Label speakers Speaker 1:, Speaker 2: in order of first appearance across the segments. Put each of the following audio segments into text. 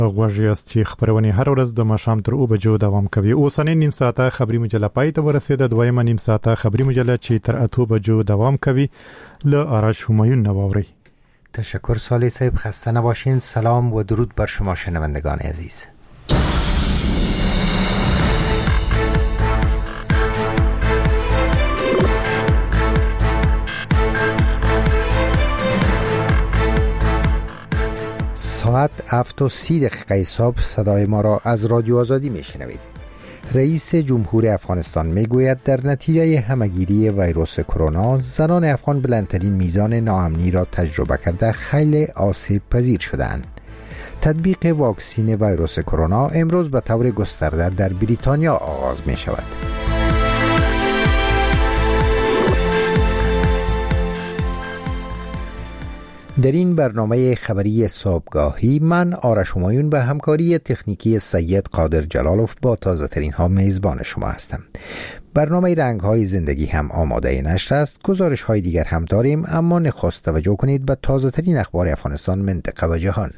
Speaker 1: غواړي است چې خبرونه هر ورځ د ماښام تر 2 بجو دوام کوي. اوسنۍ نیم ساعته خبري مجله پای ته ورسېده. دویمه نیم ساعته خبري مجله چې تر 8 بجو دوام کوي له آرش همایون نواوري.
Speaker 2: تشکر صالح صاحب، خسته نباشین. سلام و درود بر شما شنوندگان عزیز. ساعت 7:30 صبح صدای ما را از رادیو آزادی میشنوید. رئیس جمهور افغانستان میگوید در نتیجه همگیری ویروس کرونا زنان افغان بلندترین میزان ناامنی را تجربه کرده خیلی آسیب پذیر شدند. تطبیق واکسین ویروس کرونا امروز به طور گسترده در بریتانیا آغاز می شود. در این برنامه خبری صبحگاهی من آرش همایون به همکاری تکنیکی سید قادر جلالوف با تازه ترین ها میزبان شما هستم. برنامه رنگ های زندگی هم آماده نشر است. گزارش های دیگر هم داریم، اما نخست توجه کنید به تازه ترین اخبار افغانستان، منطقه و جهان.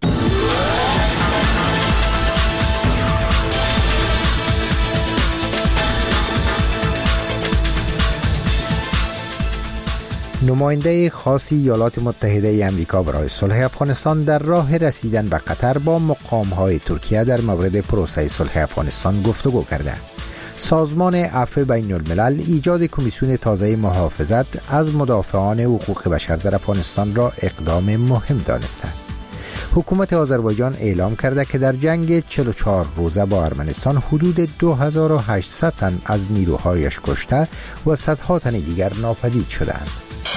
Speaker 2: نماینده خاص ایالات متحده ای آمریکا برای صلح افغانستان در راه رسیدن به قطر با مقام‌های ترکیه در مورد پروسه صلح افغانستان گفتگو کرده. سازمان عفو بین الملل ایجاد کمیسیون تازه محافظت از مدافعان حقوق بشر در افغانستان را اقدام مهم دانسته. حکومت آذربایجان اعلام کرده که در جنگ 44 روزه با ارمنستان حدود 2800 تن از نیروهایش کشته و صدها تن دیگر ناپدید شدند.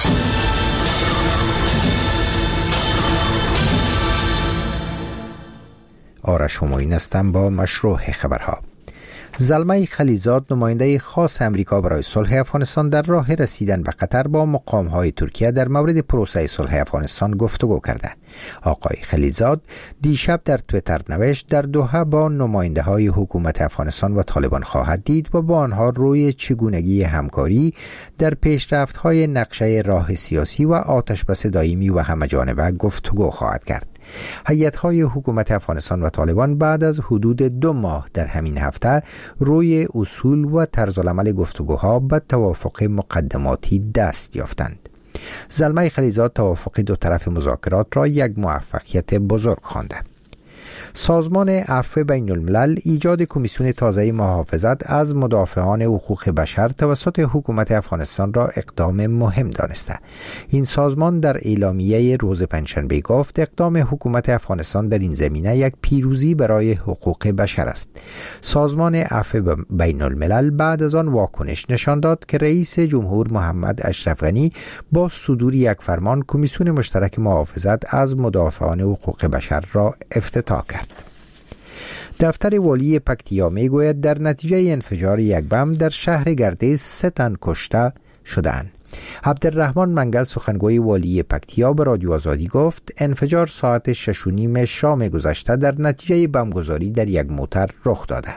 Speaker 2: آرش همایون هستم با مشروع خبرها. زلمه خلیزاد نماینده خاص امریکا برای صلح افغانستان در راه رسیدن به قطر با مقام‌های ترکیه در مورد پروسه صلح افغانستان گفتگو کرده. آقای خلیزاد دیشب در توییتر نوشت در دوحه با نماینده‌های حکومت افغانستان و طالبان خواهد دید و با آنها روی چگونگی همکاری در پیشرفت‌های نقشه راه سیاسی و آتشبس دائمی و همه‌جانبه گفتگو خواهد کرد. هیئت‌های حکومت افغانستان و طالبان بعد از حدود 2 ماه در همین هفته روی اصول و طرزالعمل گفتگوها به توافق مقدماتی دست یافتند. زلمه خلیزاد توافق دو طرف مذاکرات را یک موفقیت بزرگ خوانده. سازمان عفو بین الملل ایجاد کمیسیون تازه محافظت از مدافعان حقوق بشر توسط حکومت افغانستان را اقدام مهم دانسته. این سازمان در اعلامیه روز پنجشنبه گفت اقدام حکومت افغانستان در این زمینه یک پیروزی برای حقوق بشر است. سازمان عفو بین الملل بعد از آن واکنش نشان داد که رئیس جمهور محمد اشرف غنی با صدور یک فرمان کمیسیون مشترک محافظت از مدافعان حقوق بشر را افتتاح کرد. دفتر والی پکتیا میگوید در نتیجه انفجار یک بم در شهر گردیز 3 تن کشته شدند. عبدالرحمن منگل سخنگوی والی پکتیا به رادیو آزادی گفت انفجار ساعت 6:30 شام گذشته در نتیجه بمبگذاری در یک موتر رخ داده.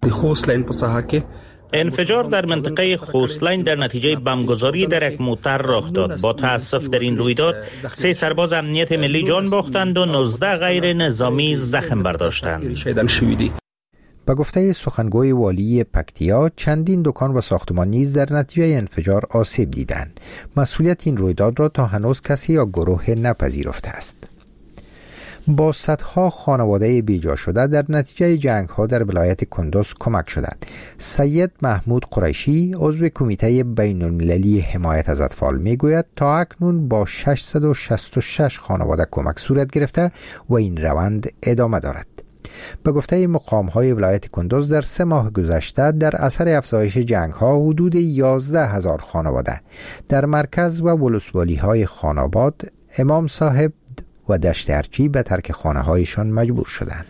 Speaker 3: انفجار در منطقه خوستلاین در نتیجه بمبگذاری در یک موتر رخ داد. با تأسف در این رویداد 3 سرباز امنیت ملی جان باختند و 19 غیر نظامی زخم برداشتند.
Speaker 2: به گفته سخنگوی والی پکتیا چندین دکان و ساختمان نیز در نتیجه انفجار آسیب دیدند. مسئولیت این رویداد را تا هنوز کسی یا گروه نپذیرفته است. با صدها خانواده بیجا شده در نتیجه جنگ ها در ولایت کندوز کمک شدند. سید محمود قریشی عضو کمیته بین المللی حمایت از اطفال میگوید تا اکنون با 666 خانواده کمک صورت گرفته و این روند ادامه دارد. به گفته مقام های ولایت کندوز در 3 ماه گذشته در اثر افزایش جنگ ها حدود 11,000 خانواده در مرکز و ولسوالی های خاناباد، امام صاحب و دشت ارچی به ترک خانه هایشان مجبور شدند.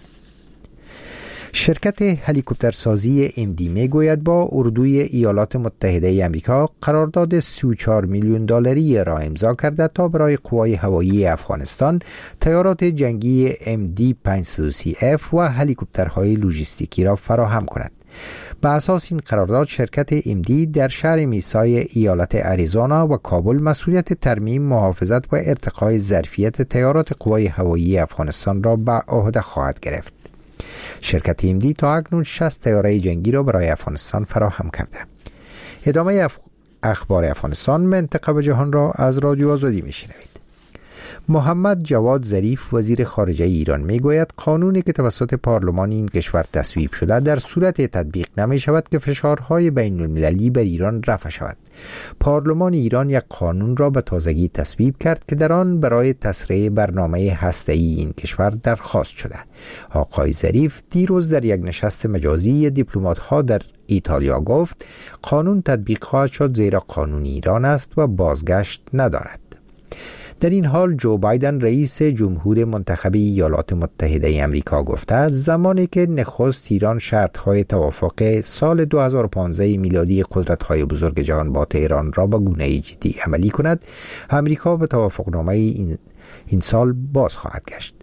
Speaker 2: شرکت هلیکوپترسازی MD میگوید با اردوی ایالات متحده ای آمریکا قرارداد 34 میلیون دلاری را امضا کرده تا برای قوای هوایی افغانستان طیارات جنگی MD-530F و هلیکوپترهای لوجستیکی را فراهم کند. به اساس این قرارداد شرکت امدی در شهر میسای ایالت اریزونا و کابل مسئولیت ترمیم، محافظت و ارتقای ظرفیت طیارات قوای هوایی افغانستان را به عهده خواهد گرفت. شرکت امدی تا اکنون 60 طیاره جنگی را برای افغانستان فراهم کرده. ادامه اخبار افغانستان، منطقه و جهان را از رادیو آزادی میشنوید. محمد جواد ظریف وزیر خارجه ایران میگوید قانونی که توسط پارلمان این کشور تصویب شده در صورت تطبیق نمی شود که فشارهای بین المللی بر ایران رفع شود. پارلمان ایران یک قانون را به تازگی تصویب کرد که در آن برای تسریع برنامه هسته‌ای این کشور درخواست شده. آقای ظریف دیروز در یک نشست مجازی دیپلمات‌ها در ایتالیا گفت قانون تطبیق خواهد شد زیرا قانون ایران است و بازگشت ندارد. در این حال جو بایدن رئیس جمهور منتخب ایالات متحده امریکا گفته است زمانی که نخست ایران شرط‌های توافق سال 2015 میلادی قدرت‌های بزرگ جهان با تهران را به گونه‌ای جدی عملی کند، امریکا به توافقنامه این سال باز خواهد گشت.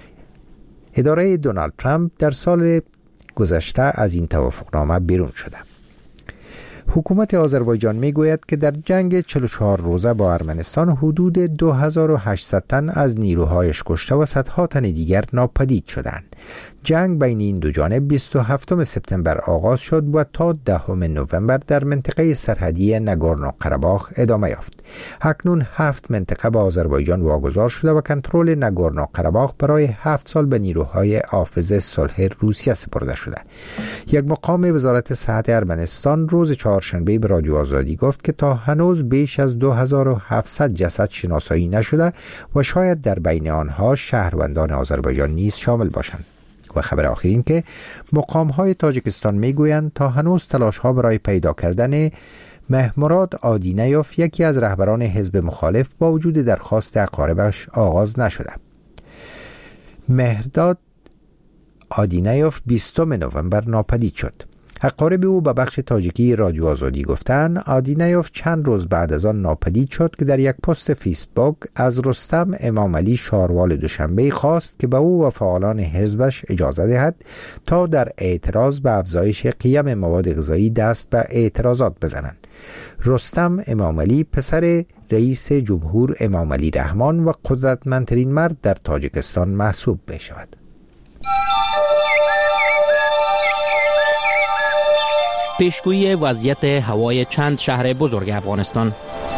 Speaker 2: اداره دونالد ترامپ در سال گذشته از این توافقنامه بیرون شده. حکومت آذربایجان میگوید که در جنگ 44 روزه با ارمنستان حدود 2800 تن از نیروهایش کشته و صدها تن دیگر ناپدید شدند. جنگ بین این دو جانب 27 سپتامبر آغاز شد و تا 10 نوامبر در منطقه سرحدی ناگورنو قره‌باخ ادامه یافت. اکنون 7 منطقه به آذربایجان واگذار شده و کنترل ناگورنو قره‌باخ برای 7 سال به نیروهای حافظ صلح روسیه سپرده شده. یک مقام وزارت صحت ارمنستان روز چهارشنبه به رادیو آزادی گفت که تا هنوز بیش از 2700 جسد شناسایی نشده و شاید در بین آنها شهروندان آذربایجان نیز شامل باشند. و خبر آخر این که مقام‌های تاجیکستان میگویند تا هنوز تلاش‌ها برای پیدا کردن مهرمراد آدینیوف، یکی از رهبران حزب مخالف، با وجود درخواست اقاربش آغاز نشده. مهرداد آدینیوف 20 نوامبر ناپدید شد. اقارب او به بخش تاجیکی رادیو آزادی گفتند آدینیوف چند روز بعد از آن ناپدید شد که در یک پست فیسبوک از رستم امام علی شاروال دوشنبه خواست که به او و فعالان حزبش اجازه دهد تا در اعتراض به افزایش قیم مواد غذایی دست به اعتراضات بزنند. رستم امام علی پسر رئیس جمهور امام علی رحمان و قدرتمندترین مرد در تاجیکستان محسوب می شود.
Speaker 4: پیشگویی وضعیت هوای چند شهر بزرگ افغانستان.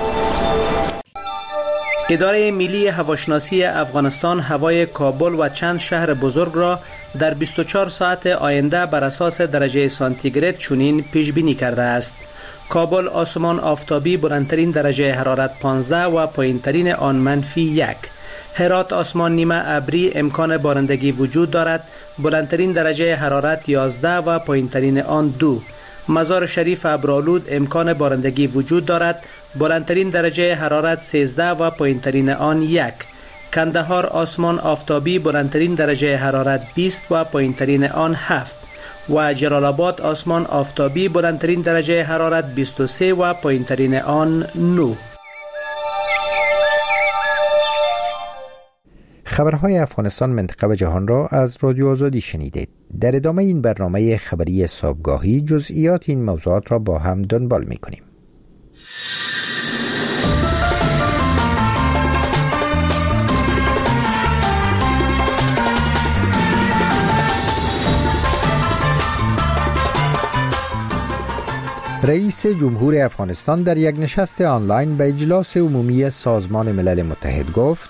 Speaker 5: اداره ملی هواشناسی افغانستان هوای کابل و چند شهر بزرگ را در 24 ساعت آینده بر اساس درجه سانتیگراد چنین پیش بینی کرده است. کابل آسمان آفتابی بلندترین درجه حرارت 15 و پایینترین آن -1. هرات آسمان نیمه ابری امکان بارندگی وجود دارد، بلندترین درجه حرارت 11 و پایینترین آن 2. مزار شریف ابرآلود امکان بارندگی وجود دارد، بلندترین درجه حرارت 13 و پایینترین آن 1. کندهار آسمان آفتابی بلندترین درجه حرارت 20 و پایینترین آن 7 و جلال آباد آسمان آفتابی بلندترین درجه حرارت 23 و پایینترین آن 9.
Speaker 2: خبرهای افغانستان، منطقه و جهان را از رادیو آزادی شنیدید. در ادامه این برنامه خبری صبحگاهی جزئیات این موضوعات را با هم دنبال می‌کنیم. رئیس جمهور افغانستان در یک نشست آنلاین به اجلاس عمومی سازمان ملل متحد گفت: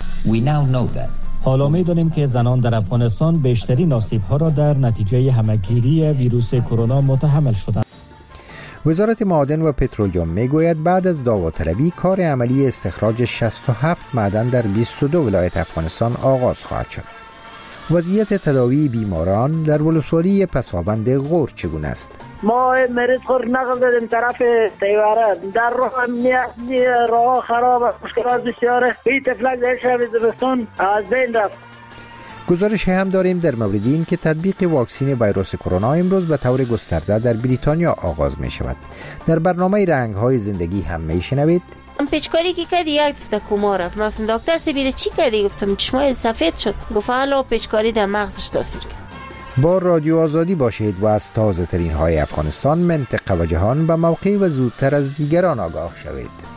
Speaker 6: حالا می‌دانیم که زنان در افغانستان بیشترین آسیب‌ها را در نتیجه همه‌گیری ویروس کرونا متحمل شدند.
Speaker 2: وزارت معادن و پترولیوم میگوید بعد از داوطلبی کار عملی استخراج 67 معدن در 22 ولایت افغانستان آغاز خواهد شد. وضعیت تداوی بیماران در ولسوالی پسابند غور چگونه است؟
Speaker 7: ما مریض خود نقل دادیم طرف تیواره، در راه خراب است، مشکلات بسیاره. این تفلک در شب زمستان از بین رفت.
Speaker 2: گزارش هم داریم در مورد این که تطبیق واکسن ویروس کرونا امروز به طور گسترده در بریتانیا آغاز می شود. در برنامه رنگ‌های زندگی هم می شنوید.
Speaker 8: پیچکاری که کردی یک دفعه کوما رفت، رفتم دکتر سبیره چی کردی؟ گفتم چشمای سفید شد. گفت حالا پیچکاری در مغزش تاثیر کرد.
Speaker 2: با رادیو آزادی باشید و از تازه ترین های افغانستان، منطقه و جهان به موقع و زودتر از دیگران آگاه شوید.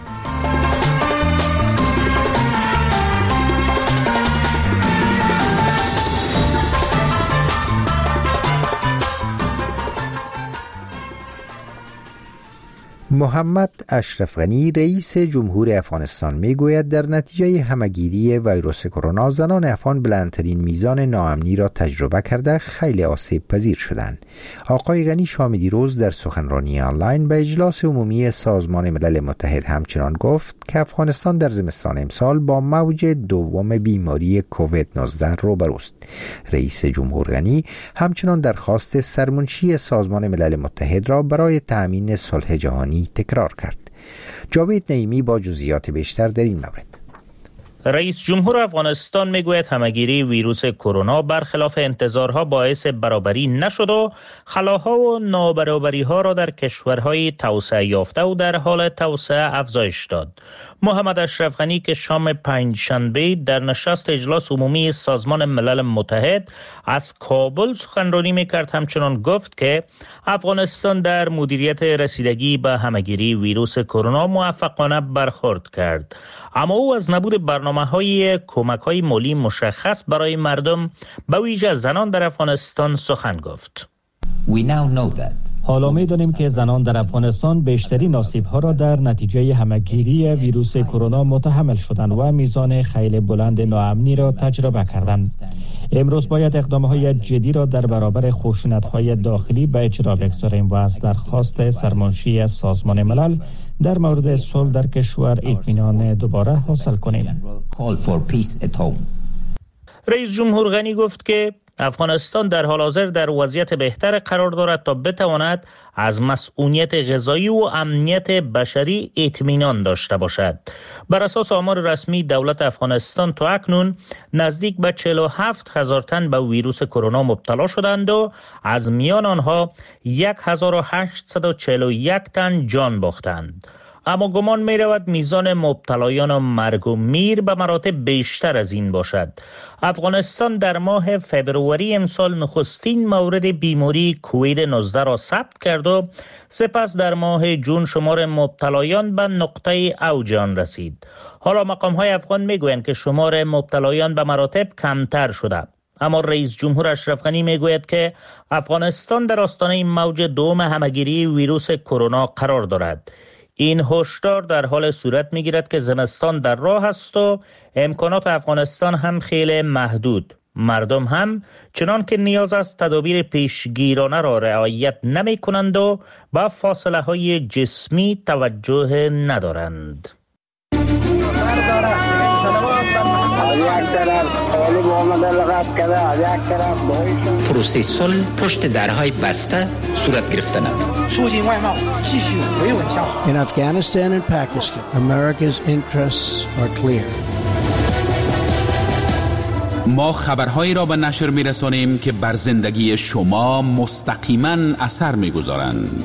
Speaker 2: محمد اشرف غنی رئیس جمهور افغانستان میگوید در نتیجه همهگیری ویروس کرونا زنان افغان بلندترین میزان ناامنی را تجربه کرده خیلی آسیب پذیر شدند. آقای غنی شام دیروز در سخنرانی آنلاین به اجلاس عمومی سازمان ملل متحد همچنان گفت که افغانستان در زمستان امسال با موج دوم بیماری کووید 19 روبروست. رئیس جمهور غنی همچنان درخواست سرمنشی سازمان ملل متحد را برای تأمین صلح جهانی تکرار کرد. جاوید نعیمی با جزئیات بیشتر در این مورد.
Speaker 3: رئیس جمهور افغانستان میگوید همهگیری ویروس کرونا برخلاف انتظارها باعث برابری نشد و خلاها و نابرابری ها را در کشورهای توسعه یافته و در حال توسعه افزایش داد. محمد اشرف غنی که شام پنجشنبه در نشست اجلاس عمومی سازمان ملل متحد از کابل سخنرانی میکرد همچنان گفت که افغانستان در مدیریت رسیدگی به همهگیری ویروس کرونا موفقانه برخورد کرد، اما او از نبود برنامه‌های کمک‌های مالی مشخص برای مردم به ویژه زنان در افغانستان سخن گفت.
Speaker 6: حالا می‌دانیم که زنان در افغانستان بیشترین آسیب‌ها را در نتیجه همهگیری ویروس کرونا متحمل شدند و میزان خیلی بلند ناامنی را تجربه کردند. امروز باید اقدام‌های جدی را در برابر خشونت‌های داخلی به اجرا بگذاریم و از درخواست سرمنشی سازمان ملل در مورد صلح در کشور اطمینان دوباره حاصل کنیم.
Speaker 3: رئیس جمهور غنی گفت که افغانستان در حال حاضر در وضعیت بهتر قرار دارد تا بتواند از مسئولیت غذایی و امنیت بشری اطمینان داشته باشد. بر اساس آمار رسمی دولت افغانستان تا اکنون نزدیک به 47,000 تن به ویروس کرونا مبتلا شدند و از میان آنها 1841 تن جان باختند. اما گمان می رود میزان مبتلایان و مرگ و میر به مراتب بیشتر از این باشد. افغانستان در ماه فبروری امسال نخستین مورد بیماری کووید 19 را ثبت کرد و سپس در ماه جون شمار مبتلایان به نقطه اوج آن رسید. حالا مقام‌های افغان میگویند که شمار مبتلایان به مراتب کمتر شده. اما رئیس جمهور اشرف غنی میگوید که افغانستان در آستانه موج دوم همهگیری ویروس کرونا قرار دارد. این هشدار در حال صورت میگیرد که زمستان در راه است و امکانات افغانستان هم خیلی محدود. مردم هم چنان که نیاز است تدابیر پیشگیرانه را رعایت نمی کنند و با فاصله های جسمی توجه ندارند.
Speaker 9: پروسه صلح پشت درهای بسته صورت گرفته نمید.
Speaker 10: In Afghanistan and Pakistan, America's interests are clear.
Speaker 11: ما خبرهایی را به نشر می‌رسانیم که بر زندگی شما مستقیما اثر می‌گذارند.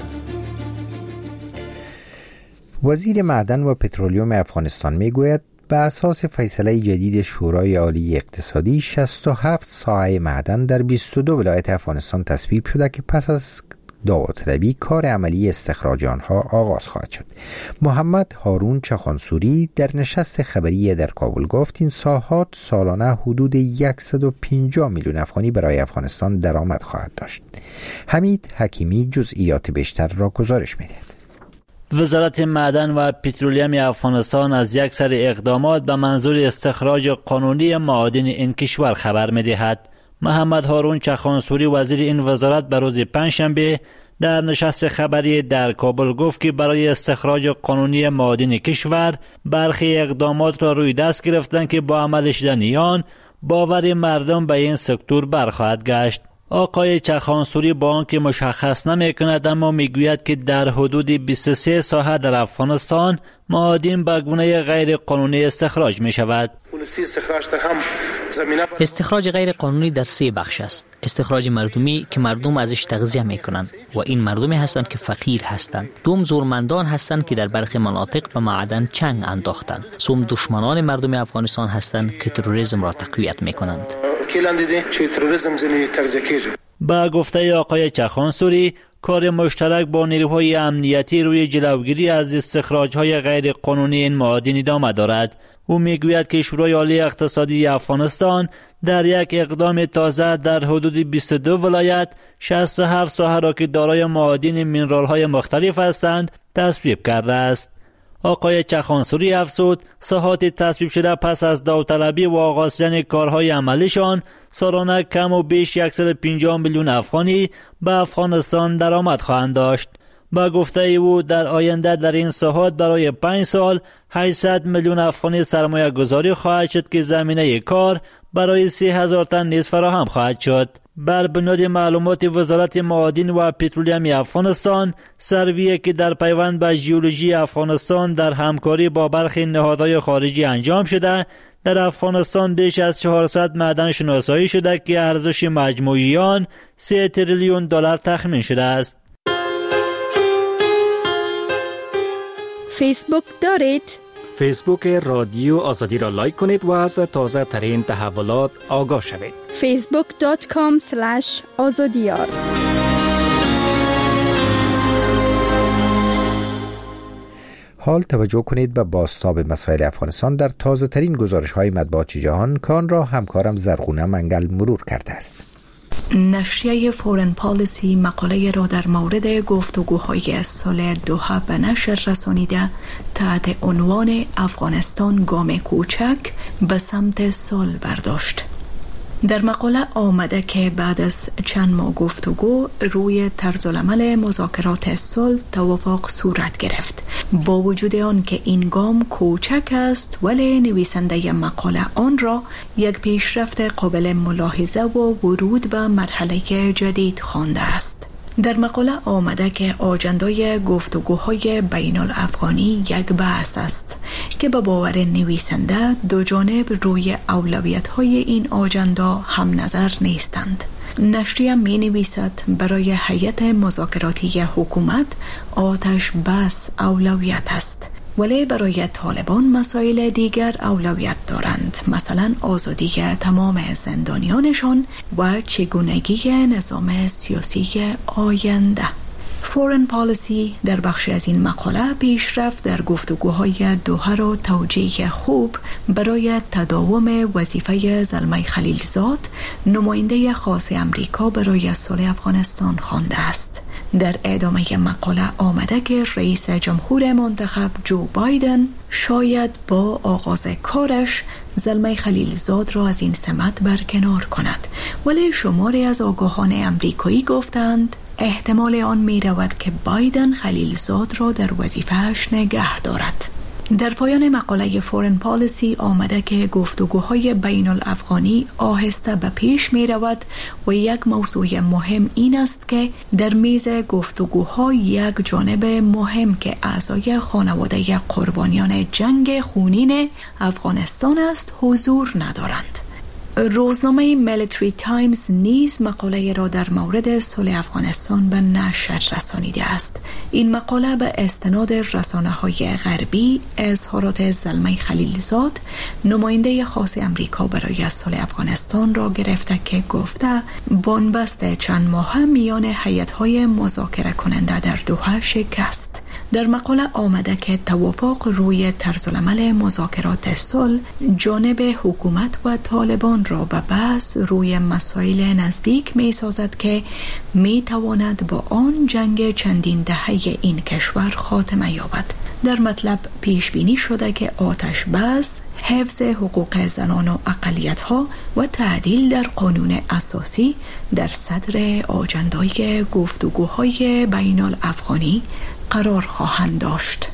Speaker 2: وزیر معدن و پترولیوم افغانستان میگوید به اساس فیصله جدید شورای عالی اقتصادی 67 ساحه معدن در 22 ولایت افغانستان تصویب شده که پس از داوطلبی کار عملی استخراج آنها آغاز خواهد شد. محمد هارون چخانسوری در نشست خبری در کابل گفت این ساحات سالانه حدود 150 میلیون افغانی برای افغانستان درآمد خواهد داشت. حمید حکیمی جزئیات بیشتر را گزارش می‌دهد.
Speaker 12: وزارت معدن و پترولیوم افغانستان از یک سری اقدامات به منظور استخراج قانونی معادن این کشور خبر می‌دهد. محمد هارون چخانسوری وزیر این وزارت به روز پنجشنبه در نشست خبری در کابل گفت که برای استخراج قانونی معادن کشور برخی اقدامات را روی دست گرفتند که با عمل شدن آن باور مردم به این سکتور برخواهد گشت. آقای چخانسوری با آنکه مشخص نمی‌کند اما میگوید که در حدود 23 ساحه در افغانستان معادن به گونه غیر قانونی استخراج می شود.
Speaker 13: استخراج غیر قانونی در 3 بخش است. استخراج مردمی که مردم ازش تغذیه می کنند و این مردمی هستند که فقیر هستند. دوم زورمندان هستند که در برخی مناطق به معدن چنگ انداختند. سوم دشمنان مردم افغانستان هستند که تروریسم را تقویت می کنند.
Speaker 12: با گفته آقای چخانسوری، کار مشترک با نیروهای امنیتی روی جلوگیری از استخراج‌های غیر قانونی این معادن ادامه دارد. او میگوید که شورای عالی اقتصادی افغانستان در یک اقدام تازه در حدود 22 ولایت 67 ساحه را که دارای معادن مینرال‌های مختلف هستند تصویب کرده است. آقای چخانسوری افزود ساحات تصویب شده پس از داوطلبی و آغاز شدن کارهای عملیشان سالانه کم و بیش 150 میلیون افغانی به افغانستان درآمد خواهند داشت. با گفته او در آینده در این ساحات برای 5 سال 800 میلیون افغانی سرمایه گذاری خواهد شد که زمینه کار برای 30,000 تن نیز فراهم خواهد شد. بر بنیاد معلومات وزارت معادن و پترولیم افغانستان، سروی که در پیوند به ژئولوژی افغانستان در همکاری با برخی نهادهای خارجی انجام شده، در افغانستان بیش از 400 معدن شناسایی شده که ارزش مجموعی آن 3 تریلیون دلار تخمین شده است.
Speaker 14: فیسبوک دارید؟
Speaker 15: فیسبوک رادیو آزادی را لایک کنید و از تازه ترین تحولات آگاه شوید.
Speaker 14: facebook.com/azadiyar.
Speaker 2: حال توجه کنید به بازتاب مسائل افغانستان در تازه ترین گزارش های مطبوعات جهان که آن را همکارم زرغونه منگل مرور کرده است.
Speaker 16: نشریه فورن پالیسی مقاله را در مورد گفتگوهای صلح دوحه به نشر رسانیده تحت عنوان افغانستان گام کوچک به سمت صلح برداشت. در مقاله آمده که بعد از چند ماه گفتگو روی طرزالعمل مذاکرات صلح توافق صورت گرفت. با وجود آن که این گام کوچک است، ولی نویسنده مقاله آن را یک پیشرفت قابل ملاحظه و ورود به مرحله جدید خوانده است. در مقاله آمده که آجندای گفتگوهای بین الافغانی یک بحث است که به باور نویسنده دو جانب روی اولویت‌های این آجندا هم نظر نیستند. نشریه می نویسد برای هیئت مذاکراتی حکومت آتش بس اولویت است، ولی برای طالبان مسائل دیگر اولویت دارند، مثلا آزادی تمام زندانیانشان و چگونگی نظام سیاسی آینده. فورن پالیسی در بخش از این مقاله پیشرفت در گفتگوهای دوحه را توجیه خوب برای تداوم وظیفه زلمه خلیلزاد، نماینده خاص امریکا برای صلح افغانستان خوانده است. در ادامه مقاله آمده که رئیس جمهور منتخب جو بایدن شاید با آغاز کارش زلمه خلیلزاد را از این سمت برکنار کند، ولی شماری از آگاهان امریکایی گفتند احتمال آن می رود که بایدن خلیلزاد را در وظیفه‌اش نگه دارد. در پایان مقاله فورن پالیسی آمده که گفتگوهای بین الافغانی آهسته به پیش می رود و یک موضوع مهم این است که در میز گفتگوها یک جانب مهم که اعضای خانواده قربانیان جنگ خونین افغانستان است حضور ندارند. روزنامه میلیتری تایمز نیز مقاله را در مورد صلح افغانستان به نشر رسانیده است. این مقاله به استناد رسانه‌های غربی اظهارات زلمه خلیلزاد، نماینده خاص امریکا برای صلح افغانستان را گرفته که گفته بنبست چند ماه میان هیئت‌های مذاکره کننده در دوحه شکست. در مقاله آمده که توافق روی طرزالعمل مذاکرات صلح جانب حکومت و طالبان را به بحث روی مسائل نزدیک می سازد که می تواند با آن جنگ چندین دهه این کشور خاتمه یابد. در مطلب پیش بینی شده که آتش بس، حفظ حقوق زنان و اقلیت‌ها و تعدیل در قانون اساسی در صدر آجندای گفتگوهای بین الافغانی قرار خواهند داشت.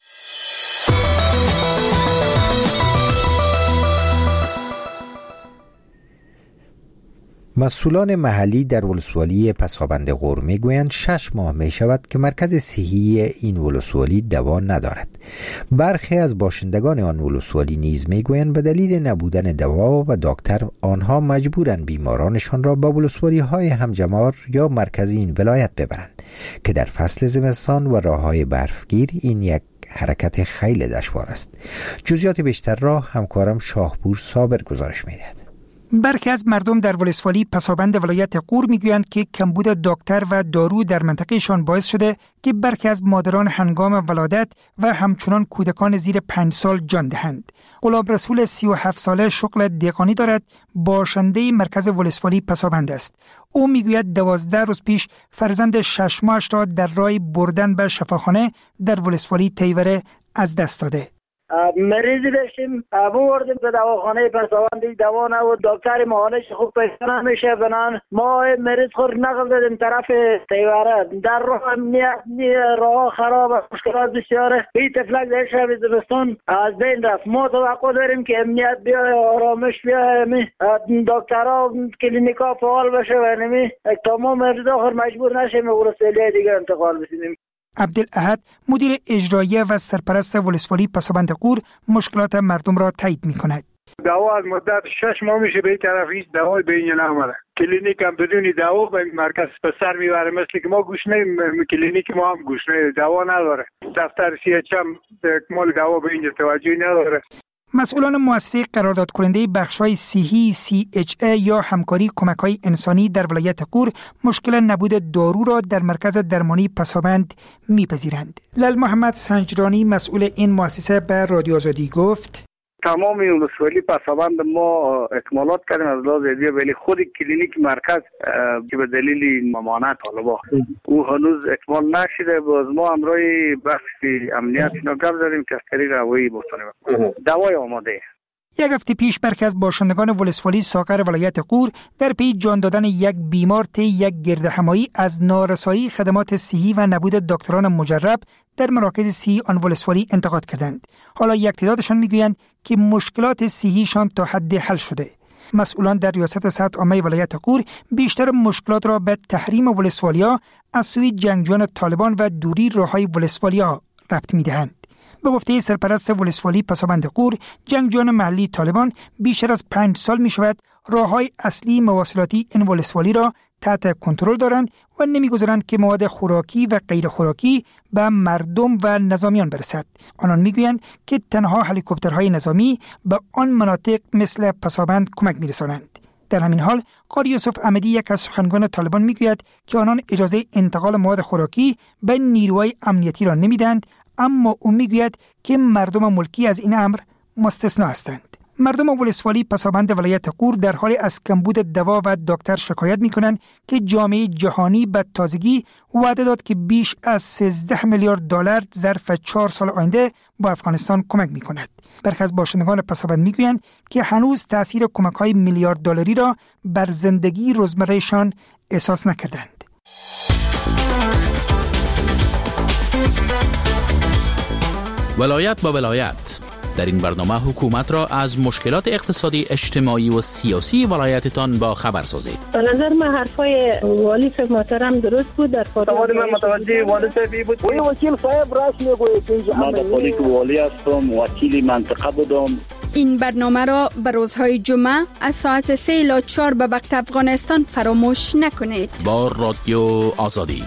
Speaker 2: مسئولان محلی در ولسوالی پسابند غور میگویند 6 ماه می شود که مرکز صحی این ولسوالی دوا ندارد. برخی از باشندگان آن ولسوالی نیز میگویند به دلیل نبودن دوا و دکتر آنها مجبورند بیمارانشان را به ولسوالی های همجمار یا مرکز این ولایت ببرند که در فصل زمستان و راههای برفگیر این یک حرکت خیلی دشوار است. جزئیات بیشتر را همکارم شاهپور صابر گزارش میدهد.
Speaker 14: برخی از مردم در ولسوالی پسابند ولایت غور میگویند که کمبود دکتر و دارو در منطقهشان باعث شده که برخی از مادران هنگام ولادت و همچنان کودکان زیر 5 سال جان دهند. غلام رسول 37 ساله شغل دهقانی دارد، باشنده مرکز ولسوالی پسابند است. او میگوید 12 روز پیش فرزند 6 ماهش را در راه بردن به شفاخانه در ولسوالی تیوره از دست داده.
Speaker 7: مریضی داشتیم بردیم به دواخانه پسابند، دوا نبود، دکتر معالج خوب پیدا نمیشه بنان ما مریض خود نقل دادیم طرف تیوره. در راه خراب، مشکلات بسیاره. این تفلک در شب زمستان از بین رفت. ما توقع داریم که امنیت بیای، آرامش بیای، دکترها کلینیکا فعال بشه و تمام مریضا خود مجبور نشیم به ولسوالی دیگه انتقال بسیدیم.
Speaker 14: عبدالاحد مدیر اجرایی و سرپرست ولسوالی پسابند غور مشکلات مردم را تایید می‌کند.
Speaker 17: دوا از مدت 6 ماه میشه به این طرف هیچ دوای به اینجا نامده. کلینیک هم بدون دوا به مرکز به سر میبره، مثل که ما گوش نیم، کلینیک ما هم گوش نیم، دوا نداره. دفتر CH هم مال دوا به اینجا توجهی نداره.
Speaker 14: مسئولان مؤسسه قرارداد کننده بخش‌های صحی CHA یا همکاری کمک‌های انسانی در ولایت غور مشکل نبود دارو را در مرکز درمانی پسابند می‌پذیرند. لال محمد سنجرانی مسئول این مؤسسه به رادیو آزادی گفت:
Speaker 18: تمام ولسوالی پسابند ما اکمالات کردیم از لحاظ ادویه، ولی خود کلینیک مرکز که به دلیل ممانعت طالبا او هنوز اکمال نشده. باز ما امروی بخش امنیت اینا گپ زدیم که از طریق هوایی بستانیم دوای آماده.
Speaker 14: یک هفته پیش برخی از باشندگان ولسوالی ساغر ولایت غور در پی جان دادن یک بیمار طی یک گردهمایی از نارسایی خدمات صحی و نبود دکتران مجرب در مراکز صحی آن ولسوالی انتقاد کردند. حالا یک تعدادشان میگویند که مشکلات صحیشان تا حد حل شده. مسئولان در ریاست صحت عامه ولایت غور بیشتر مشکلات را به تحریم ولسوالیا از سوی جنگجویان طالبان و دوری راههای ولسوالیا ربط میدهند. به گفته سرپرست ولسوالی پسابند غور، جنگجویان محلی طالبان بیشتر از 5 سال می شود راههای اصلی مواصلاتی این ولسوالی را تحت کنترل دارند و نمیگذارند که مواد خوراکی و غیر خوراکی به مردم و نظامیان برسد. آنان میگویند که تنها هلیکوپترهای نظامی به آن مناطق مثل پسابند کمک میرسانند. در همین حال قاری یوسف احمدی، یک از سخنگویان طالبان، میگوید که آنان اجازه انتقال مواد خوراکی به نیروهای امنیتی را نمیدهند، اما او میگوید که مردم ملکی از این امر مستثنا هستند. مردم ولسوالی پسابند ولایت غور در حال از کمبود دوا و دکتر شکایت می‌کنند که جامعه جهانی به تازگی وعده داد که بیش از 13 میلیارد دلار ظرف 4 سال آینده با افغانستان کمک می‌کند. برخی از باشندگان پسابند می‌گویند که هنوز تأثیر کمک‌های میلیارد دلاری را بر زندگی روزمره‌شان احساس نکردند.
Speaker 11: ولایت با ولایت. در این برنامه حکومت را از مشکلات اقتصادی، اجتماعی و سیاسی ولایتتان با خبر سازید.
Speaker 19: به نظر من حرفای والی صاحب محترم درست بود. در
Speaker 20: سوال من متوجه والی صاحب بود.
Speaker 21: وکیل صاحب راست میگوید که
Speaker 20: من در حالی که والی هستم، وکیل منطقه بودم.
Speaker 22: این برنامه را به روزهای جمعه از ساعت 3 الی 4 به وقت افغانستان فراموش نکنید.
Speaker 11: با رادیو آزادی.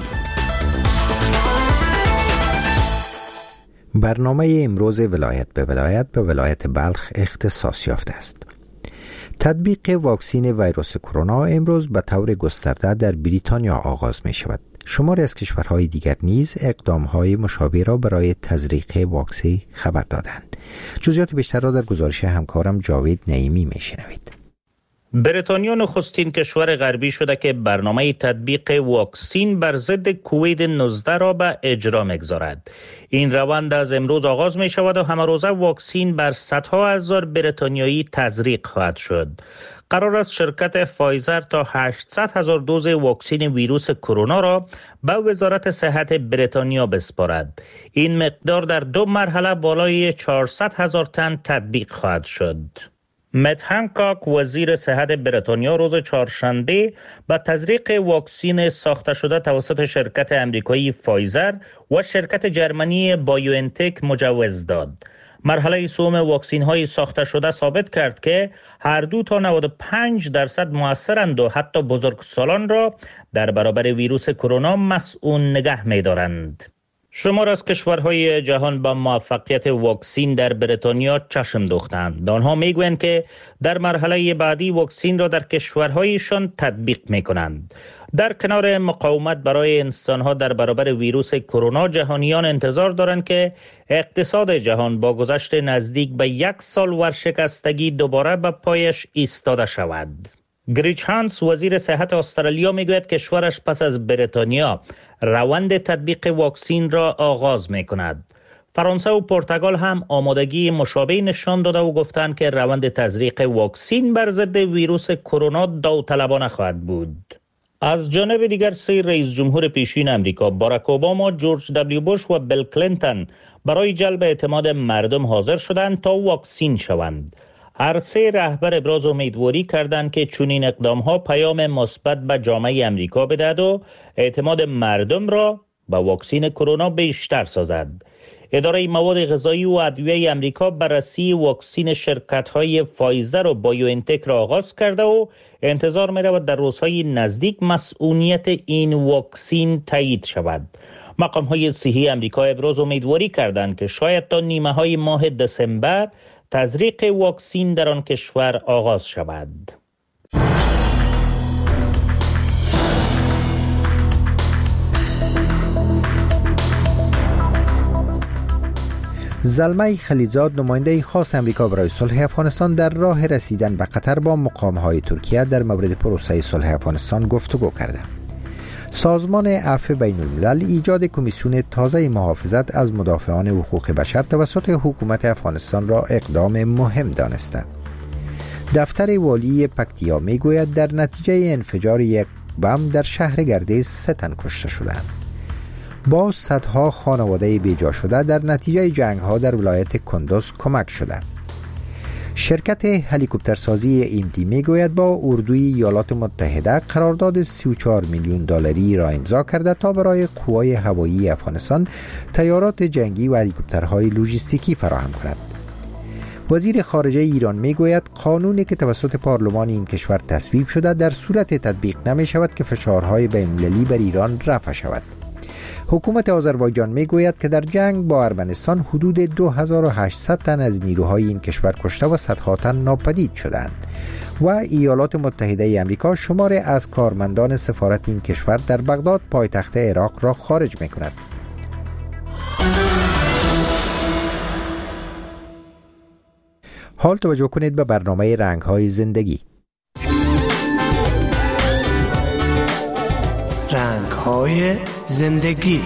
Speaker 2: برنامه امروز ولایت به ولایت بلخ اختصاص یافته است. تطبیق واکسین ویروس کرونا امروز به طور گسترده در بریتانیا آغاز می شود. شماری از کشورهای دیگر نیز اقدامهای مشابه را برای تزریق واکسن خبر دادند. جزئیات بیشتر را در گزارش همکارم جاوید نعیمی می شنوید.
Speaker 3: بریتانیا نخستین کشور غربی شده که برنامه تطبیق واکسین بر ضد کووید 19 را به اجرا می‌گذارد. این روند از امروز آغاز می شود و همه روزه واکسین بر صدها هزار بریتانیایی تزریق خواهد شد. قرار است شرکت فایزر تا 800,000 دوز واکسن ویروس کرونا را به وزارت صحت بریتانیا بسپارد. این مقدار در 2 مرحله بالای 400,000 تن تطبیق خواهد شد. مت هنکاک وزیر صحت بریتانیا روز چهارشنبه به تزریق واکسن ساخته شده توسط شرکت امریکایی فایزر و شرکت جرمنی بایوانتک مجوز داد. مرحله سوم واکسن های ساخته شده ثابت کرد که هر دو تا 95% مؤثرند و حتی بزرگسالان را در برابر ویروس کرونا مسئول نگه می دارند. شمار از کشورهای جهان با موفقیت واکسین در بریتانیا چشم دوختند. آنها میگویند که در مرحله بعدی واکسین را در کشورهایشان تطبیق میکنند. در کنار مقاومت برای انسانها در برابر ویروس کرونا، جهانیان انتظار دارند که اقتصاد جهان با گذشت نزدیک به 1 سال ورشکستگی دوباره به پایش ایستاده شود. گریچ هانس، وزیر صحت استرالیا، میگوید کشورش پس از بریتانیا روند تطبیق واکسین را آغاز میکند. فرانسه و پرتغال هم آمادگی مشابه نشان داده و گفتند که روند تزریق واکسین بر ضد ویروس کرونا داوطلبانه خواهد بود. از جانب دیگر 3 رئیس جمهور پیشین امریکا، باراک اوباما، جورج دبلیو بوش و بیل کلینتون، برای جلب اعتماد مردم حاضر شدند تا واکسین شوند. هر 3 رهبر ابراز امیدواری کردند که چنین اقدام‌ها پیام مثبت به جامعه امریکا بدهد و اعتماد مردم را به واکسین کرونا بیشتر سازد. اداره مواد غذایی و ادویه امریکا بررسی واکسین شرکت‌های فایزر و بایوانتک را آغاز کرده و انتظار می‌رود در روزهای نزدیک مسئولیت این واکسین تایید شود. مقام‌های صحی امریکا ابراز امیدواری کردند که شاید تا نیمه‌های ماه دسامبر تزریق واکسین در آن کشور آغاز شود.
Speaker 2: زلمه خلیزاد، نماینده خاص امریکا برای صلح افغانستان، در راه رسیدن به قطر با مقام‌های ترکیه در مورد پروسه صلح افغانستان گفتگو کرده. سازمان عفو بین الملل ایجاد کمیسیون تازه محافظت از مدافعان حقوق بشر توسط حکومت افغانستان را اقدام مهم دانسته. دفتر والی پکتیا میگوید در نتیجه انفجار یک بم در شهر گردیز 3 تن کشته شدند. با صدها خانواده بیجا شده در نتیجه جنگ‌ها در ولایت کندوز کمک شده. شرکت هلیکوپترسازی اینتی میگوید با اردوی ایالات متحده قرارداد 34 میلیون دلاری را امضا کرده تا برای قوای هوایی افغانستان طیارات جنگی و هلیکوپترهای لوجستیکی فراهم کند. وزیر خارجه ایران میگوید قانونی که توسط پارلمان این کشور تصویب شده در صورت تطبیق نمی شود که فشارهای بین‌المللی بر ایران رفع شود. حکومت آذربایجان میگوید که در جنگ با ارمنستان حدود 2800 تن از نیروهای این کشور کشته و صدها تن ناپدید شدند و ایالات متحده آمریکا شماری از کارمندان سفارت این کشور در بغداد پایتخت عراق را خارج میکند. حال توجه کنید به برنامه رنگ‌های زندگی.
Speaker 10: رنگ‌های زندگی.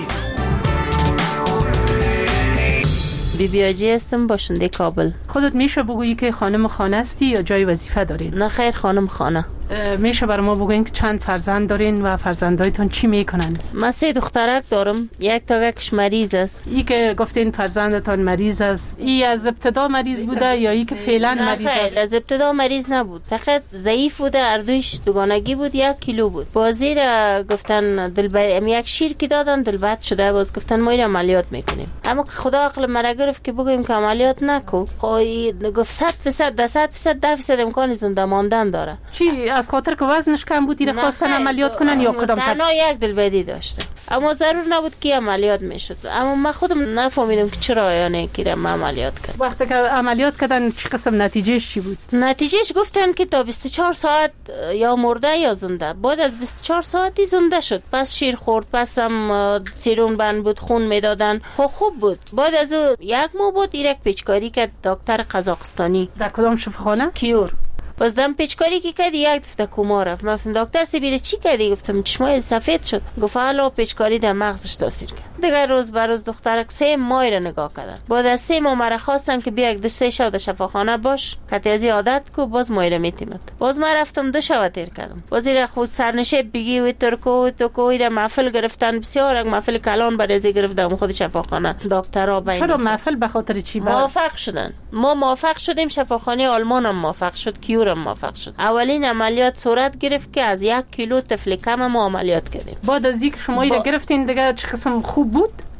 Speaker 8: بیبی آجی هستم، باشنده کابل.
Speaker 1: خودت میشه بگویی که خانم خانه هستی یا جای وظیفه دارین؟
Speaker 8: نه خیر، خانم خانه.
Speaker 1: میشه برای ما بگوین که چند فرزند دارین و فرزندایتون چی میکنن؟
Speaker 8: من 3 دخترک دارم، یک تا یکش مریض است.
Speaker 1: ای که گفتین فرزندتان مریض است، ای از ابتدا مریض بوده یا ای که فعلا مریض است؟
Speaker 8: از ابتدا مریض نبود، فقط ضعیف بوده، اردوش دوگانگی بود، 1 کیلو بود. بازی را گفتن یک شیر که دادن دلبد شده، باز گفتن ما عملیات میکنیم. اما خدا عقل مرا گرفت که بگویم که عملیات نکو. گفت 100% 10% امکان زنده ماندن داره.
Speaker 1: چی از خاطر که وزنش کم بود ایره خواستن عملیات کنن یا کدام
Speaker 8: تنها یک دلبدی داشته، اما ضرور نبود که عملیات میشد. اما من خودم نفهمیدم که چرا یا نه که عملیات کرد.
Speaker 1: وقتی که عملیات کردن چه قسم نتیجهش چی بود؟
Speaker 8: نتیجهش گفتن که تا 24 ساعت یا مرده یا زنده. بعد از 24 ساعتی زنده شد. پس شیر خورد، پس هم سیرون بند بود، خون میدادن، خوب بود. بعد از 1 ماه بود ایرک پیچکاری کرد دکتر قزاقستانی.
Speaker 1: در کدام شفاخانه؟
Speaker 8: کیور. باز دم پیچکاری که کردی 1 دفعه کوما رفت. من گفتم دکتر سیبیره چی کردی؟ گفتم چشمای سفید شد. گفت حالا پیچکاری در مغزش تاثیر کرد. دیگه روز به روز دخترک 3 ماه را نگاه کردن. بعد از 3 ماه مرا خواستن که بیا 2-3 شب در شفاخانه باش، که از عادت کو باز ماه را میتیمد. باز من رفتم 2 شب تیر کردم. باز را خود سرنشه بگی و ترکو ایره محفل گرفتن، بسیار محفل کلان برای گرفتم خود شفاخانه. دکترها بین
Speaker 1: چرا محفل به خاطر چی
Speaker 8: موافق شدن؟ ما موافق شدیم، شفاخانه آلمان هم موافق شد، کیور موافق شد. اولین عملیات صورت گرفت که از 1 کیلو طفل کم ما عملیات کردیم.
Speaker 1: بعد از اینکه شما ایره گرفتین دیگه چه قسم خوب بود؟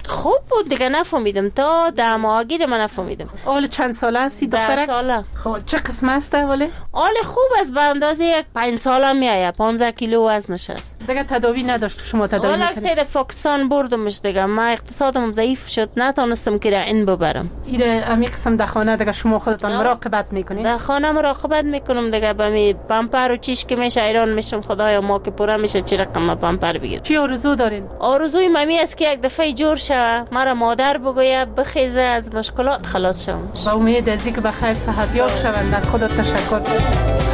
Speaker 8: خوب بود دیگه، نفهمیدم تا 10 ماهگی من نفهمیدم.
Speaker 1: اول چند ساله هستی دخترک؟
Speaker 8: 10 ساله.
Speaker 1: خب چه قسم است اوله؟
Speaker 8: حال خوب است، به اندازه یک 5 ساله میآید، 15 کیلو وزنش است.
Speaker 1: دیگه تداوی نداشت شما تداوی
Speaker 8: میکنید؟ حالا اکسید پاکستان بردمش دیگه، ما اقتصادم ضعیف شد نتونستم که این ببرم.
Speaker 1: ایره امی قسم در خانه دیگه شما خودتان مراقبت میکنید؟
Speaker 8: در خانه مراقبت میکنم دیگه، به می پمپر و چیش که میشه ایران میشم، خدایا ما که پوره میشه چی رقم پمپر بگیرم.
Speaker 1: چی آرزو دارین؟
Speaker 8: آرزوی ممی است که یک دفعه جور شه، مرا مادر بگویه بخیزه، از مشکلات خلاص شوم.
Speaker 1: با امید از اینکه بخیر صحت یاب شوند. از خودت تشکر.